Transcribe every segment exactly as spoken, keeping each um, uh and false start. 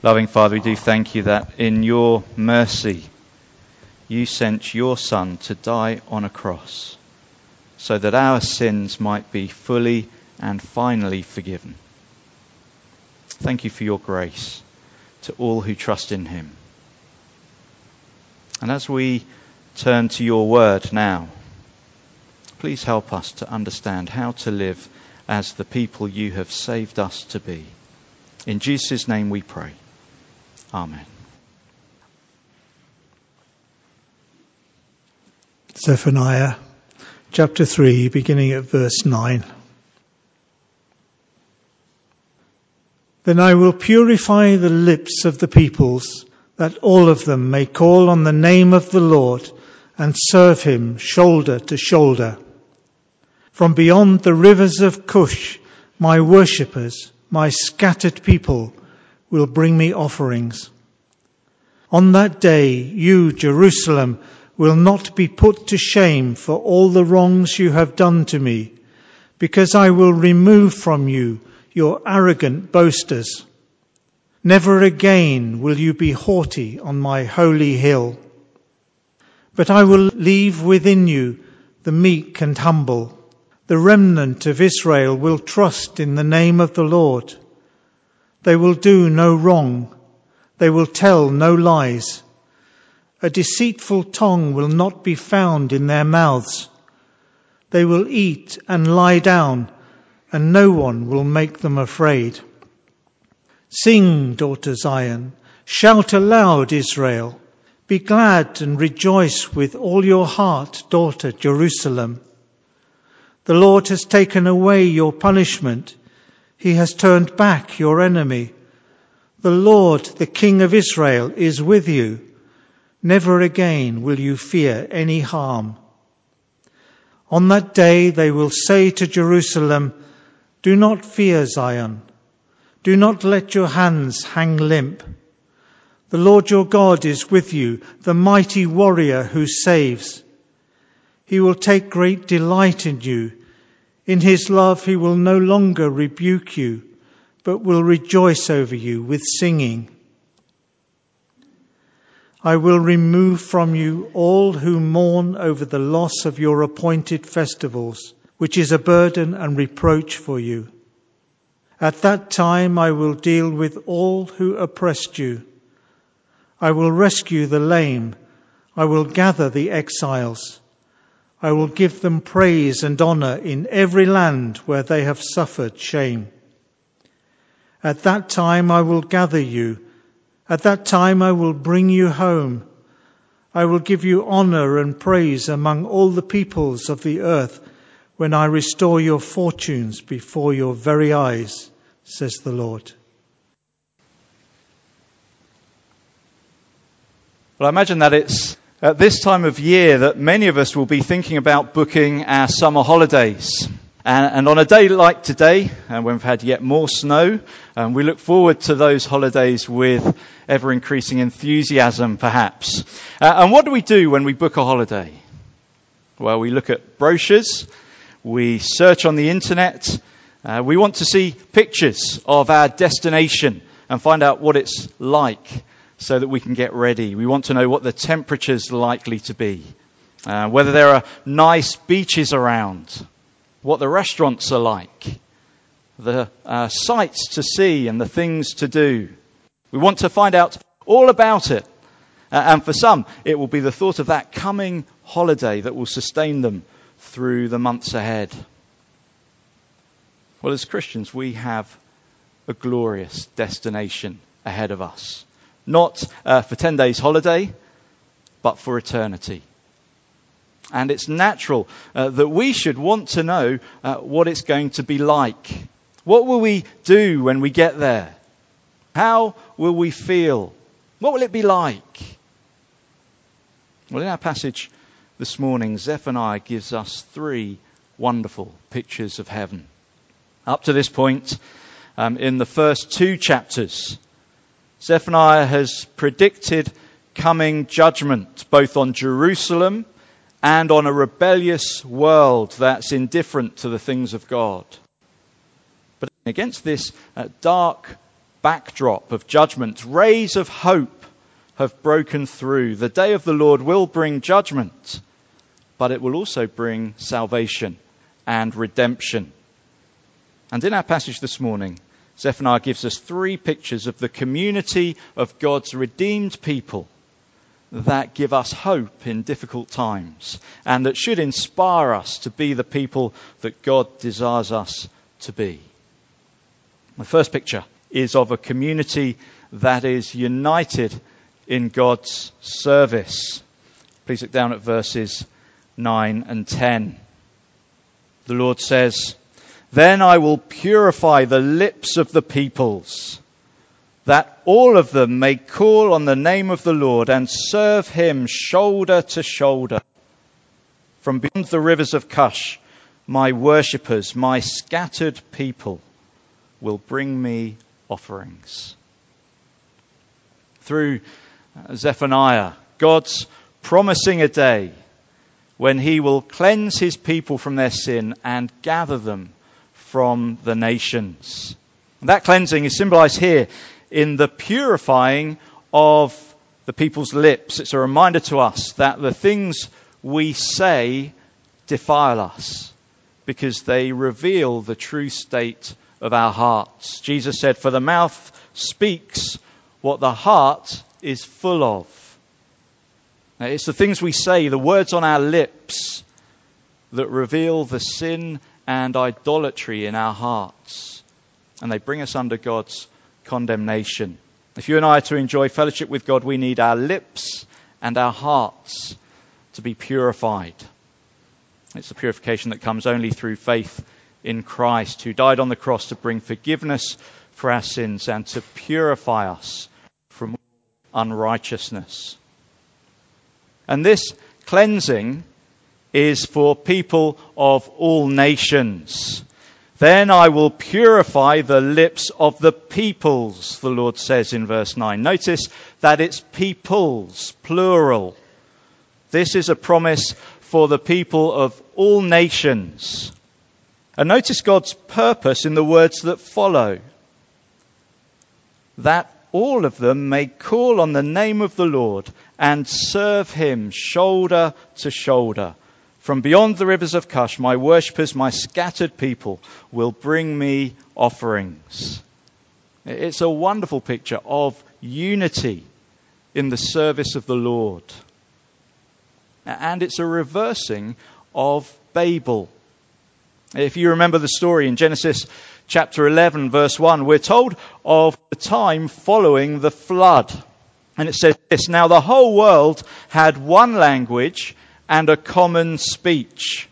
Loving Father, we do thank you that in your mercy you sent your Son to die on a cross so that our sins might be fully and finally forgiven. Thank you for your grace to all who trust in him. And as we turn to your word now, please help us to understand how to live as the people you have saved us to be. In Jesus' name we pray. Amen. Zephaniah chapter three, beginning at verse nine. Then I will purify the lips of the peoples, that all of them may call on the name of the Lord and serve him shoulder to shoulder. From beyond the rivers of Cush, my worshippers, my scattered people, will bring me offerings. On that day, you, Jerusalem, will not be put to shame for all the wrongs you have done to me, because I will remove from you your arrogant boasters. Never again will you be haughty on my holy hill. But I will leave within you the meek and humble. The remnant of Israel will trust in the name of the Lord. They will do no wrong. They will tell no lies. A deceitful tongue will not be found in their mouths. They will eat and lie down, and no one will make them afraid. Sing, daughter Zion. Shout aloud, Israel. Be glad and rejoice with all your heart, daughter Jerusalem. The Lord has taken away your punishment. He has turned back your enemy. The Lord, the King of Israel, is with you. Never again will you fear any harm. On that day they will say to Jerusalem, do not fear, Zion. Do not let your hands hang limp. The Lord your God is with you, the mighty warrior who saves. He will take great delight in you. In his love he will no longer rebuke you, but will rejoice over you with singing. I will remove from you all who mourn over the loss of your appointed festivals, which is a burden and reproach for you. At that time I will deal with all who oppressed you. I will rescue the lame. I will gather the exiles. I will give them praise and honor in every land where they have suffered shame. At that time I will gather you. At that time I will bring you home. I will give you honor and praise among all the peoples of the earth when I restore your fortunes before your very eyes, says the Lord. Well, I imagine that it's at this time of year that many of us will be thinking about booking our summer holidays. And, and on a day like today, and when we've had yet more snow, um, we look forward to those holidays with ever-increasing enthusiasm, perhaps. Uh, and what do we do when we book a holiday? Well, we look at brochures, we search on the internet, uh, we want to see pictures of our destination and find out what it's like, so that we can get ready. We want to know what the temperature's likely to be, uh, whether there are nice beaches around, what the restaurants are like, the uh, sights to see and the things to do. We want to find out all about it. Uh, and for some, it will be the thought of that coming holiday that will sustain them through the months ahead. Well, as Christians, we have a glorious destination ahead of us. Not uh, for ten days holiday, but for eternity. And it's natural uh, that we should want to know uh, what it's going to be like. What will we do when we get there? How will we feel? What will it be like? Well, in our passage this morning, Zephaniah gives us three wonderful pictures of heaven. Up to this point, um, in the first two chapters, Zephaniah has predicted coming judgment both on Jerusalem and on a rebellious world that's indifferent to the things of God. But against this uh, dark backdrop of judgment, rays of hope have broken through. The day of the Lord will bring judgment, but it will also bring salvation and redemption. And in our passage this morning, Zephaniah gives us three pictures of the community of God's redeemed people that give us hope in difficult times and that should inspire us to be the people that God desires us to be. The first picture is of a community that is united in God's service. Please look down at verses nine and ten. The Lord says, "Then I will purify the lips of the peoples, that all of them may call on the name of the Lord and serve him shoulder to shoulder. From beyond the rivers of Cush, my worshippers, my scattered people, will bring me offerings." Through Zephaniah, God's promising a day when he will cleanse his people from their sin and gather them from the nations. And that cleansing is symbolized here in the purifying of the people's lips. It's a reminder to us that the things we say defile us because they reveal the true state of our hearts. Jesus said, "For the mouth speaks what the heart is full of." Now, it's the things we say, the words on our lips, that reveal the sin and idolatry in our hearts. And they bring us under God's condemnation. If you and I are to enjoy fellowship with God, we need our lips and our hearts to be purified. It's the purification that comes only through faith in Christ, who died on the cross to bring forgiveness for our sins and to purify us from unrighteousness. And this cleansing is for people of all nations. "Then I will purify the lips of the peoples," the Lord says in verse nine. Notice that it's peoples, plural. This is a promise for the people of all nations. And notice God's purpose in the words that follow. "That all of them may call on the name of the Lord and serve him shoulder to shoulder. From beyond the rivers of Cush, my worshippers, my scattered people, will bring me offerings." It's a wonderful picture of unity in the service of the Lord. And it's a reversing of Babel. If you remember the story in Genesis chapter eleven, verse one, we're told of the time following the flood. And it says this, "Now the whole world had one language and a common speech.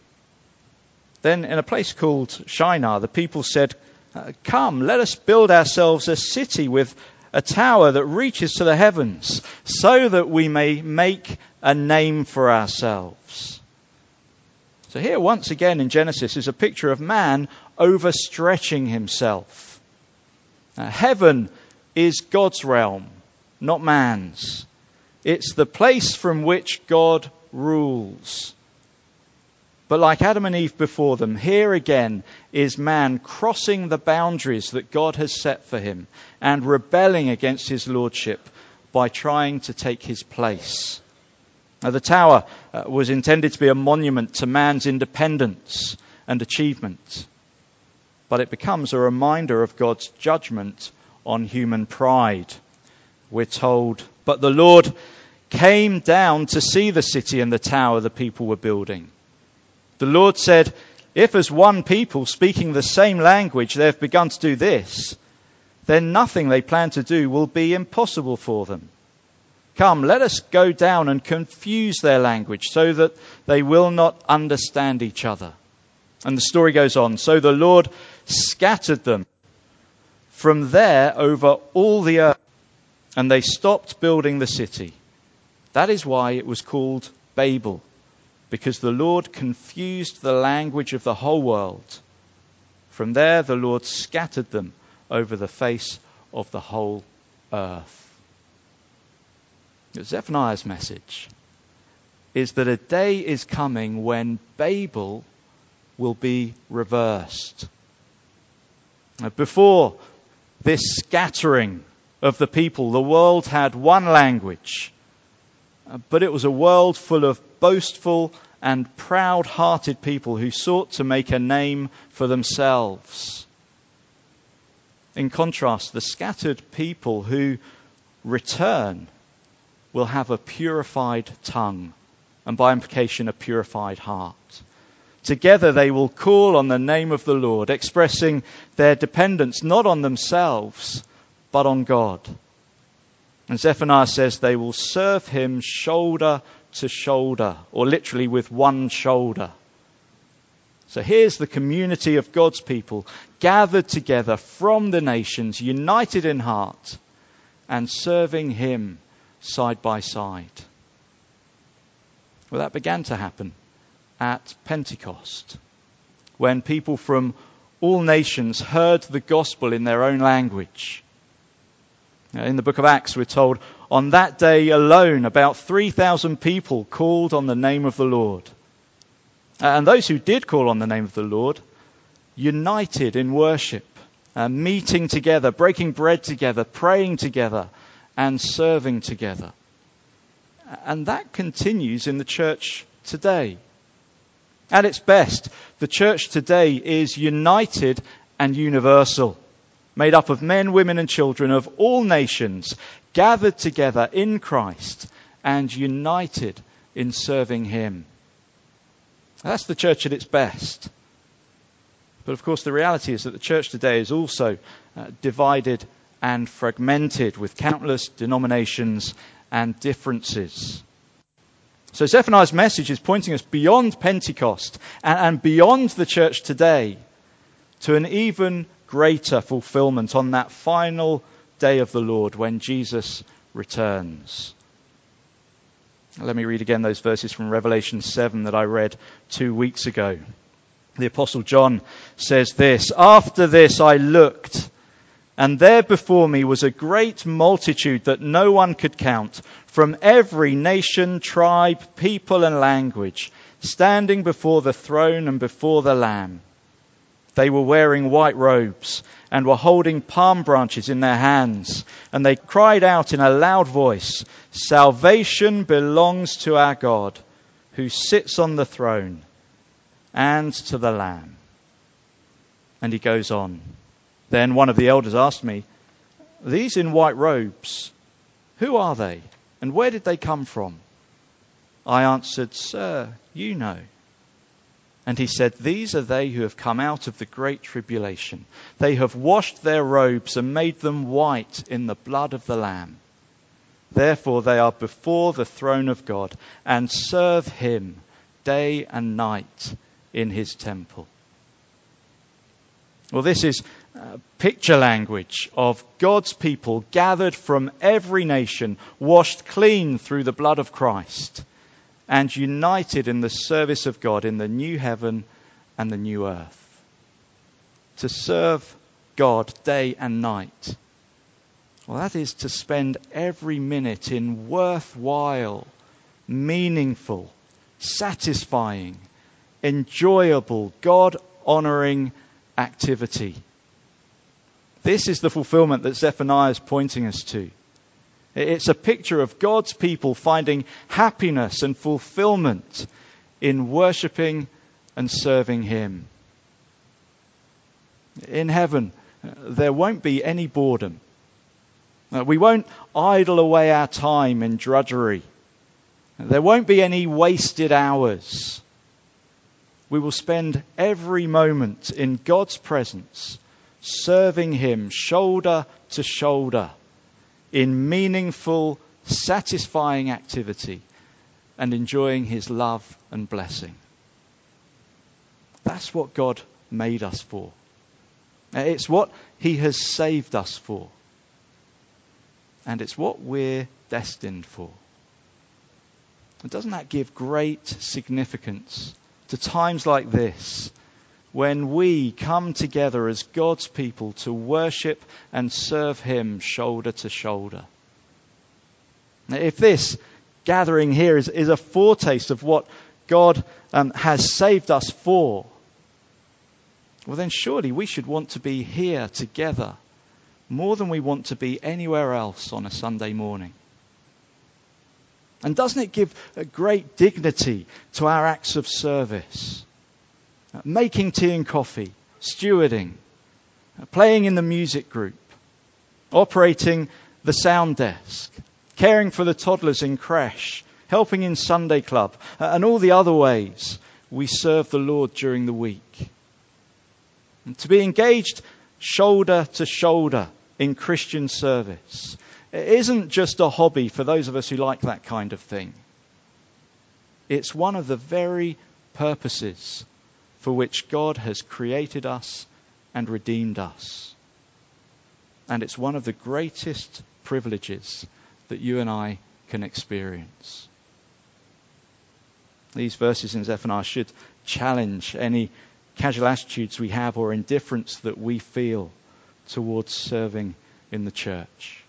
Then in a place called Shinar, the people said, 'Come, let us build ourselves a city with a tower that reaches to the heavens, so that we may make a name for ourselves.'" So here once again in Genesis is a picture of man overstretching himself. Now, heaven is God's realm, not man's. It's the place from which God rules. But like Adam and Eve before them, here again is man crossing the boundaries that God has set for him and rebelling against his lordship by trying to take his place. Now, the tower uh, was intended to be a monument to man's independence and achievement. But it becomes a reminder of God's judgment on human pride. We're told, "But the Lord came down to see the city and the tower the people were building. The Lord said, 'If as one people speaking the same language they have begun to do this, then nothing they plan to do will be impossible for them. Come, let us go down and confuse their language so that they will not understand each other.' And the story goes on. So the Lord scattered them from there over all the earth, and they stopped building the city. That is why it was called Babel, because the Lord confused the language of the whole world. From there, the Lord scattered them over the face of the whole earth." Zephaniah's message is that a day is coming when Babel will be reversed. Before this scattering of the people. The world had one language, but it was a world full of boastful and proud-hearted people who sought to make a name for themselves. In contrast, the scattered people who return will have a purified tongue, and by implication, a purified heart. Together they will call on the name of the Lord, expressing their dependence not on themselves, but on God. And Zephaniah says they will serve him shoulder to shoulder, or literally with one shoulder. So here's the community of God's people gathered together from the nations, united in heart, and serving him side by side. Well, that began to happen at Pentecost, when people from all nations heard the gospel in their own language. In the book of Acts, we're told, on that day alone, about three thousand people called on the name of the Lord. And those who did call on the name of the Lord, united in worship, uh, meeting together, breaking bread together, praying together, and serving together. And that continues in the church today. At its best, the church today is united and universal, made up of men, women, and children of all nations, gathered together in Christ and united in serving him. That's the church at its best. But of course, the reality is that the church today is also uh, divided and fragmented with countless denominations and differences. So Zephaniah's message is pointing us beyond Pentecost and, and beyond the church today to an even greater fulfillment on that final day of the Lord when Jesus returns. Let me read again those verses from Revelation seven that I read two weeks ago. The Apostle John says this, "After this I looked, and there before me was a great multitude that no one could count, from every nation, tribe, people and language, standing before the throne and before the Lamb. They were wearing white robes and were holding palm branches in their hands. And they cried out in a loud voice, 'Salvation belongs to our God, who sits on the throne, and to the Lamb.'" And he goes on. Then one of the elders asked me, "These in white robes, who are they? And where did they come from?" I answered, "Sir, you know." And he said, "These are they who have come out of the great tribulation. They have washed their robes and made them white in the blood of the Lamb. Therefore they are before the throne of God and serve him day and night in his temple." Well, this is uh, picture language of God's people gathered from every nation, washed clean through the blood of Christ, and united in the service of God in the new heaven and the new earth. To serve God day and night. Well, that is to spend every minute in worthwhile, meaningful, satisfying, enjoyable, God-honouring activity. This is the fulfillment that Zephaniah is pointing us to. It's a picture of God's people finding happiness and fulfillment in worshipping and serving him. In heaven, there won't be any boredom. We won't idle away our time in drudgery. There won't be any wasted hours. We will spend every moment in God's presence, serving him shoulder to shoulder in meaningful, satisfying activity and enjoying his love and blessing. That's what God made us for. It's what he has saved us for. And it's what we're destined for. And doesn't that give great significance to times like this, when we come together as God's people to worship and serve him shoulder to shoulder? Now, if this gathering here is, is a foretaste of what God um, has saved us for, well then surely we should want to be here together more than we want to be anywhere else on a Sunday morning? And doesn't it give a great dignity to our acts of service? Making tea and coffee, stewarding, playing in the music group, operating the sound desk, caring for the toddlers in creche, helping in Sunday club, and all the other ways we serve the Lord during the week. And to be engaged shoulder to shoulder in Christian service, it isn't just a hobby for those of us who like that kind of thing. It's one of the very purposes for which God has created us and redeemed us. And it's one of the greatest privileges that you and I can experience. These verses in Zephaniah should challenge any casual attitudes we have or indifference that we feel towards serving in the church.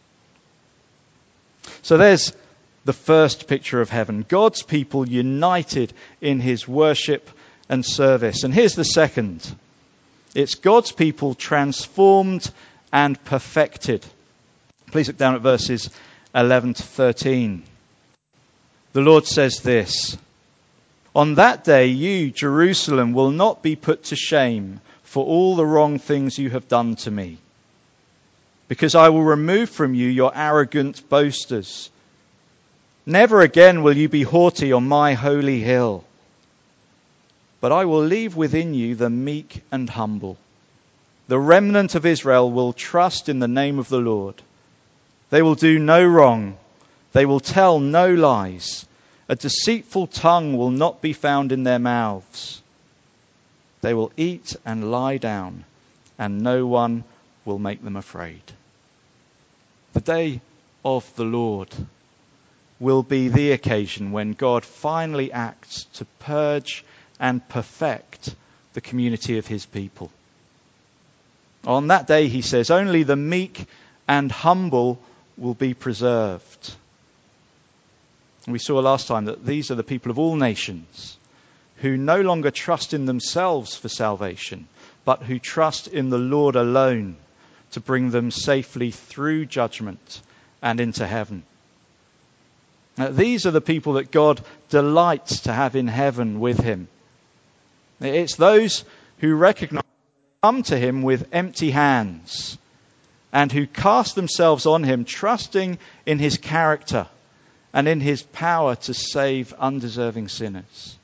So there's the first picture of heaven. God's people united in his worship and service. And here's the second. It's God's people transformed and perfected. Please look down at verses eleven to thirteen. The Lord says this: "On that day you, Jerusalem, will not be put to shame for all the wrong things you have done to me, because I will remove from you your arrogant boasters. Never again will you be haughty on my holy hill. But I will leave within you the meek and humble. The remnant of Israel will trust in the name of the Lord. They will do no wrong. They will tell no lies. A deceitful tongue will not be found in their mouths. They will eat and lie down, and no one will make them afraid." The day of the Lord will be the occasion when God finally acts to purge and perfect the community of his people. On that day, he says, only the meek and humble will be preserved. And we saw last time that these are the people of all nations who no longer trust in themselves for salvation, but who trust in the Lord alone to bring them safely through judgment and into heaven. Now, these are the people that God delights to have in heaven with him. It's those who recognize come to him with empty hands and who cast themselves on him, trusting in his character and in his power to save undeserving sinners.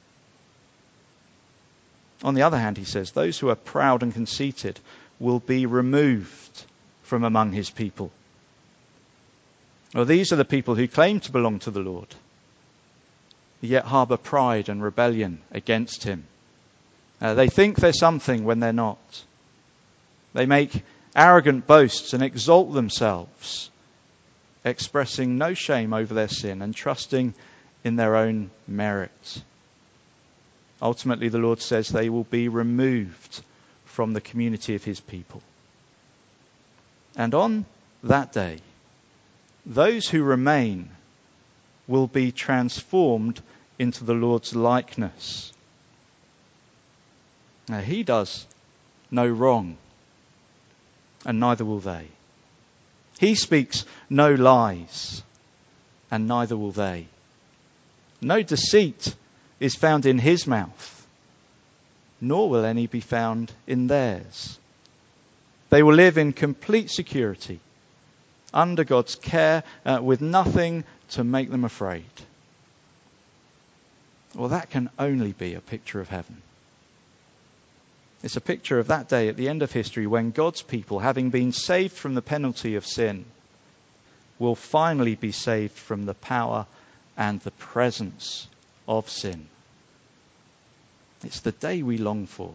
On the other hand, he says, those who are proud and conceited will be removed from among his people. Well, these are the people who claim to belong to the Lord, yet harbour pride and rebellion against him. Uh, they think they're something when they're not. They make arrogant boasts and exalt themselves, expressing no shame over their sin and trusting in their own merit. Ultimately, the Lord says they will be removed from the community of his people. And on that day, those who remain will be transformed into the Lord's likeness. Now, he does no wrong, and neither will they. He speaks no lies, and neither will they. No deceit is found in his mouth, nor will any be found in theirs. They will live in complete security, under God's care, uh, with nothing to make them afraid. Well, that can only be a picture of heaven. It's a picture of that day at the end of history when God's people, having been saved from the penalty of sin, will finally be saved from the power and the presence of sin. It's the day we long for.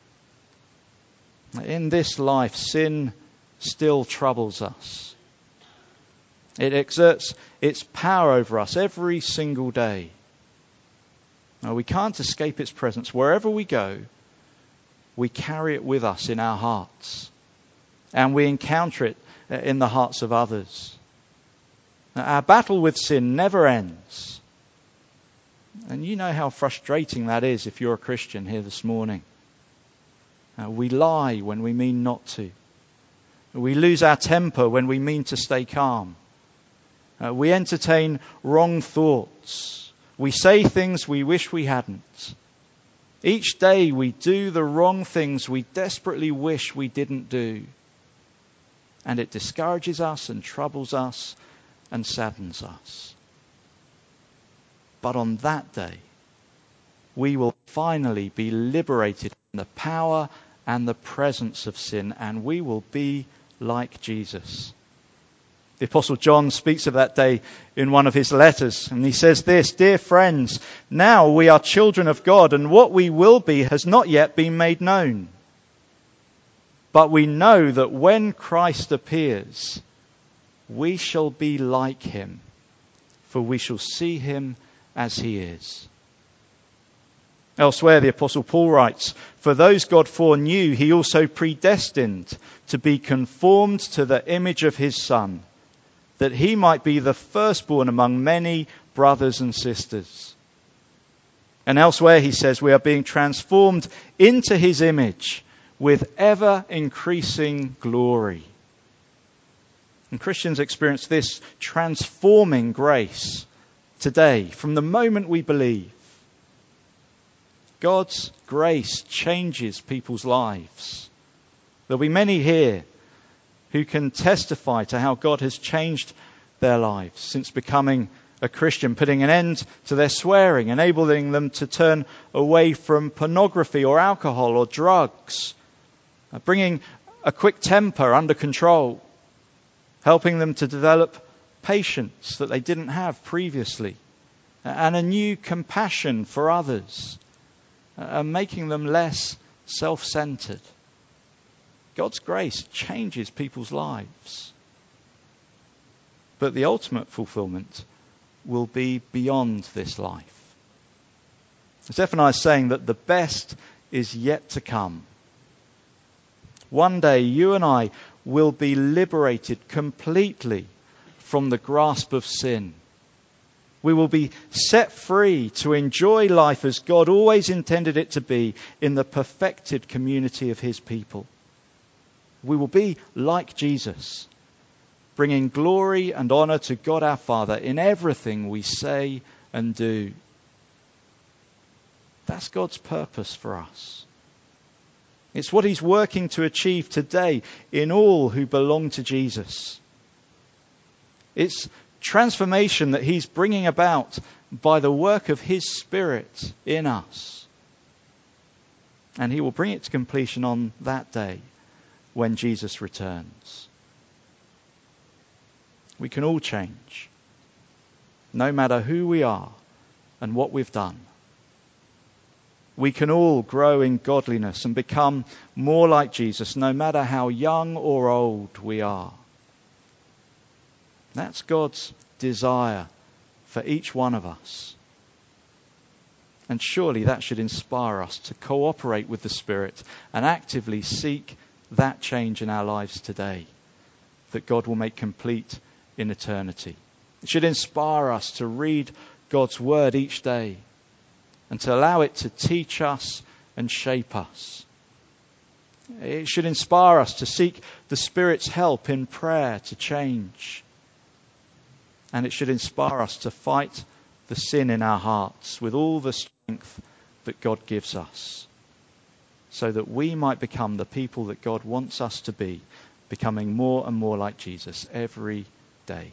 In this life, sin still troubles us. It exerts its power over us every single day. Now, we can't escape its presence. Wherever we go, we carry it with us in our hearts, and we encounter it in the hearts of others. Now, our battle with sin never ends. And you know how frustrating that is if you're a Christian here this morning. Uh, we lie when we mean not to. We lose our temper when we mean to stay calm. Uh, we entertain wrong thoughts. We say things we wish we hadn't. Each day we do the wrong things we desperately wish we didn't do. And it discourages us and troubles us and saddens us. But on that day, we will finally be liberated from the power and the presence of sin, and we will be like Jesus. The Apostle John speaks of that day in one of his letters, and he says this: "Dear friends, now we are children of God, and what we will be has not yet been made known. But we know that when Christ appears, we shall be like him, for we shall see him as he is." Elsewhere, the Apostle Paul writes, "For those God foreknew, he also predestined to be conformed to the image of his Son, that he might be the firstborn among many brothers and sisters." And elsewhere he says, "We are being transformed into his image with ever increasing glory." And Christians experience this transforming grace today from the moment we believe. God's grace changes people's lives. There'll be many here who can testify to how God has changed their lives since becoming a Christian, putting an end to their swearing, enabling them to turn away from pornography or alcohol or drugs, bringing a quick temper under control, helping them to develop patience that they didn't have previously, and a new compassion for others, and making them less self-centered. God's grace changes people's lives. But the ultimate fulfillment will be beyond this life. Zephaniah is saying that the best is yet to come. One day you and I will be liberated completely from the grasp of sin. We will be set free to enjoy life as God always intended it to be, in the perfected community of his people. We will be like Jesus, bringing glory and honor to God our Father in everything we say and do. That's God's purpose for us. It's what he's working to achieve today in all who belong to Jesus. It's transformation that he's bringing about by the work of his Spirit in us. And he will bring it to completion on that day when Jesus returns. We can all change, no matter who we are and what we've done. We can all grow in godliness and become more like Jesus, no matter how young or old we are. That's God's desire for each one of us. And surely that should inspire us to cooperate with the Spirit and actively seek that change in our lives today that God will make complete in eternity. It should inspire us to read God's word each day and to allow it to teach us and shape us. It should inspire us to seek the Spirit's help in prayer to change. And it should inspire us to fight the sin in our hearts with all the strength that God gives us, so that we might become the people that God wants us to be, becoming more and more like Jesus every day.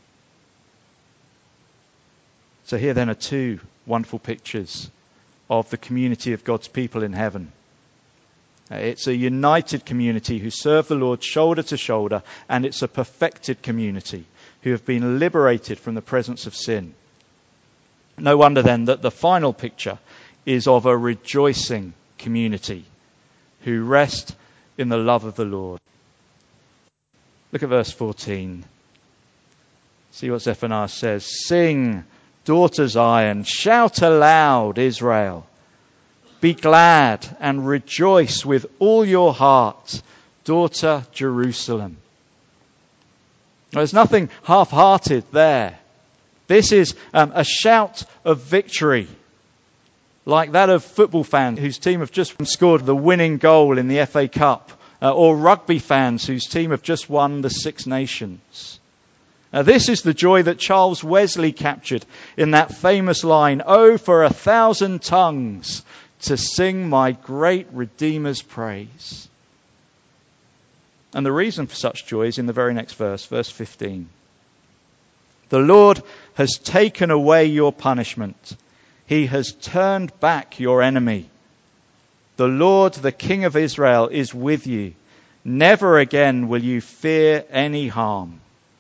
So here then are two wonderful pictures of the community of God's people in heaven. It's a united community who serve the Lord shoulder to shoulder, and it's a perfected community who have been liberated from the presence of sin. No wonder then that the final picture is of a rejoicing community who rest in the love of the Lord. Look at verse fourteen. See what Zephaniah says. "Sing, daughter Zion, shout aloud, Israel. Be glad and rejoice with all your heart, daughter Jerusalem." There's nothing half-hearted there. This is um, a shout of victory, like that of football fans whose team have just scored the winning goal in the F A Cup uh, or rugby fans whose team have just won the Six Nations. Now, this is the joy that Charles Wesley captured in that famous line, "Oh, for a thousand tongues to sing my great Redeemer's praise." And the reason for such joy is in the very next verse, verse fifteen. "The Lord has taken away your punishment. He has turned back your enemy. The Lord, the King of Israel, is with you. Never again will you fear any harm."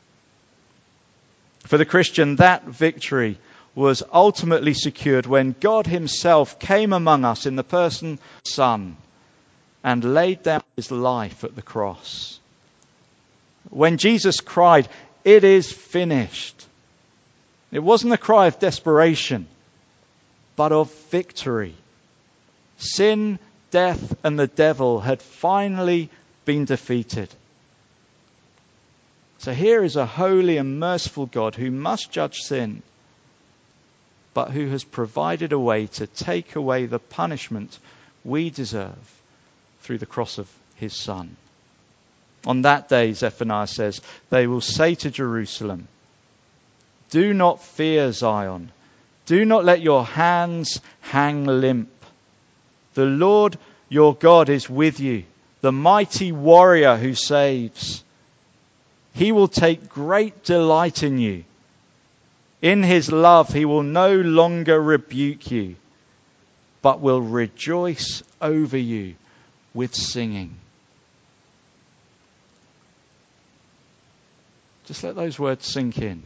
For the Christian, that victory was ultimately secured when God himself came among us in the person of the Son and laid down his life at the cross. When Jesus cried, "It is finished," it wasn't a cry of desperation, but of victory. Sin, death, and the devil had finally been defeated. So here is a holy and merciful God who must judge sin, but who has provided a way to take away the punishment we deserve through the cross of his Son. On that day, Zephaniah says, they will say to Jerusalem, "Do not fear, Zion. Do not let your hands hang limp. The Lord your God is with you, the mighty warrior who saves. He will take great delight in you. In his love he will no longer rebuke you, but will rejoice over you with singing." Just let those words sink in.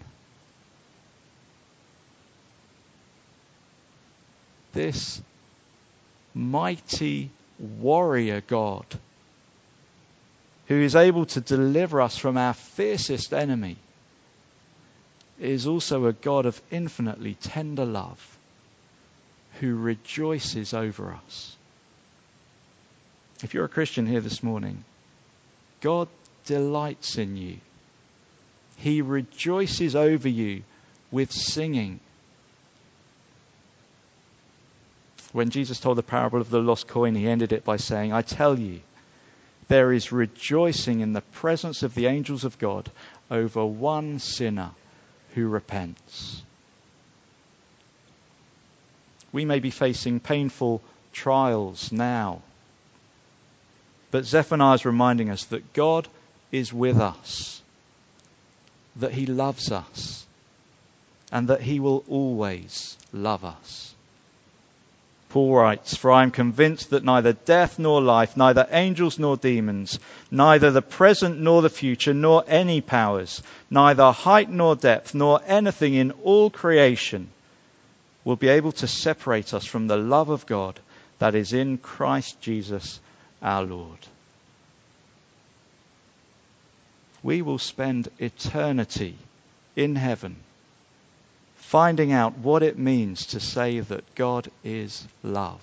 This mighty warrior God, who is able to deliver us from our fiercest enemy, is also a God of infinitely tender love, who rejoices over us. If you're a Christian here this morning, God delights in you. He rejoices over you with singing. When Jesus told the parable of the lost coin, he ended it by saying, "I tell you, there is rejoicing in the presence of the angels of God over one sinner who repents." We may be facing painful trials now, but Zephaniah is reminding us that God is with us, that he loves us, and that he will always love us. Paul writes, "For I am convinced that neither death nor life, neither angels nor demons, neither the present nor the future, nor any powers, neither height nor depth, nor anything in all creation will be able to separate us from the love of God that is in Christ Jesus our Lord." We will spend eternity in heaven finding out what it means to say that God is love.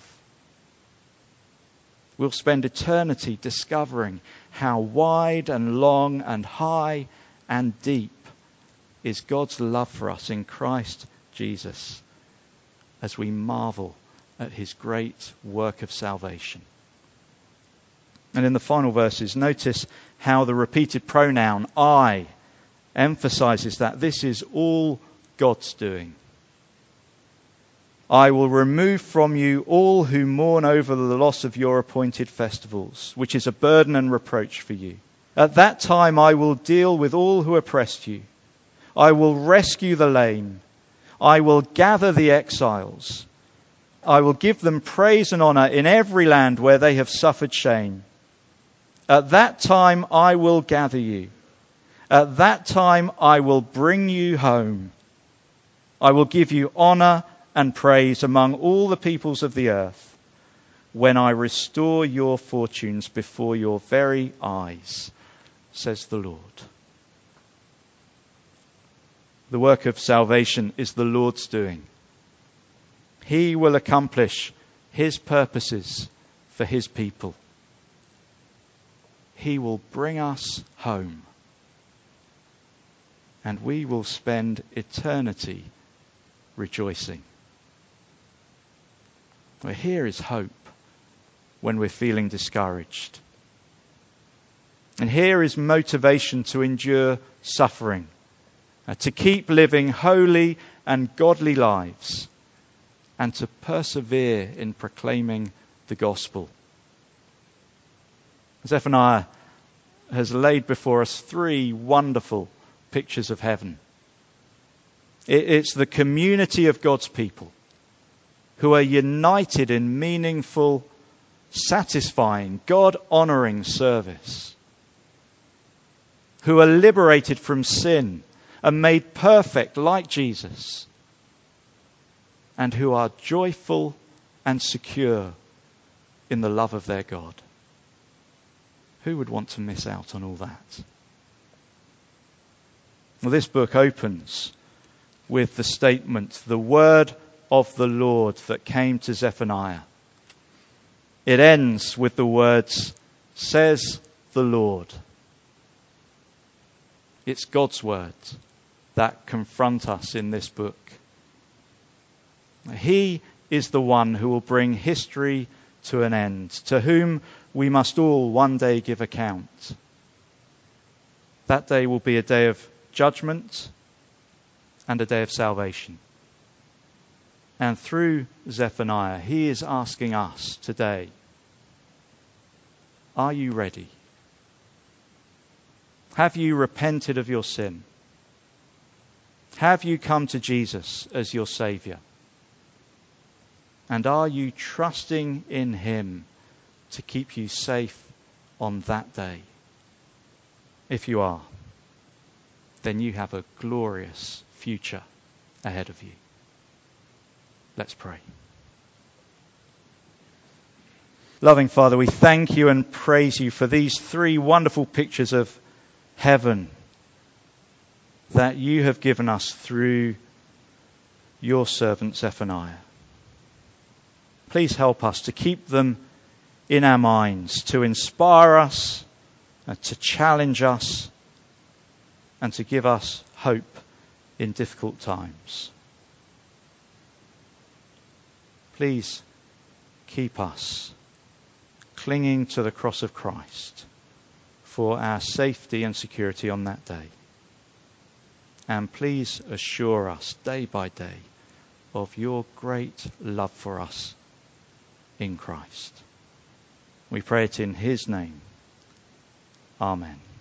We'll spend eternity discovering how wide and long and high and deep is God's love for us in Christ Jesus as we marvel at his great work of salvation. And in the final verses, notice how the repeated pronoun I emphasizes that this is all God's doing. "I will remove from you all who mourn over the loss of your appointed festivals, which is a burden and reproach for you. At that time I will deal with all who oppressed you. I will rescue the lame. I will gather the exiles. I will give them praise and honor in every land where they have suffered shame. At that time I will gather you. At that time I will bring you home. I will give you honor and praise among all the peoples of the earth when I restore your fortunes before your very eyes, says the Lord." The work of salvation is the Lord's doing. He will accomplish his purposes for his people. He will bring us home, and we will spend eternity rejoicing. Well, here is hope when we're feeling discouraged. And here is motivation to endure suffering, uh, to keep living holy and godly lives, and to persevere in proclaiming the gospel. Zephaniah has laid before us three wonderful pictures of heaven. It's the community of God's people who are united in meaningful, satisfying, God-honoring service, who are liberated from sin and made perfect like Jesus, and who are joyful and secure in the love of their God. Who would want to miss out on all that? Well, this book opens with the statement, the word of the Lord that came to Zephaniah. It ends with the words, says the Lord. It's God's words that confront us in this book. He is the one who will bring history to an end, to whom we must all one day give account. That day will be a day of judgment and a day of salvation. And through Zephaniah, he is asking us today, are you ready? Have you repented of your sin? Have you come to Jesus as your Saviour? And are you trusting in him to keep you safe on that day? If you are, then you have a glorious future ahead of you. Let's pray. Loving Father, we thank you and praise you for these three wonderful pictures of heaven that you have given us through your servant Zephaniah. Please help us to keep them in our minds, to inspire us, uh, to challenge us, and to give us hope in difficult times. Please keep us clinging to the cross of Christ for our safety and security on that day. And please assure us day by day of your great love for us in Christ. We pray it in his name. Amen.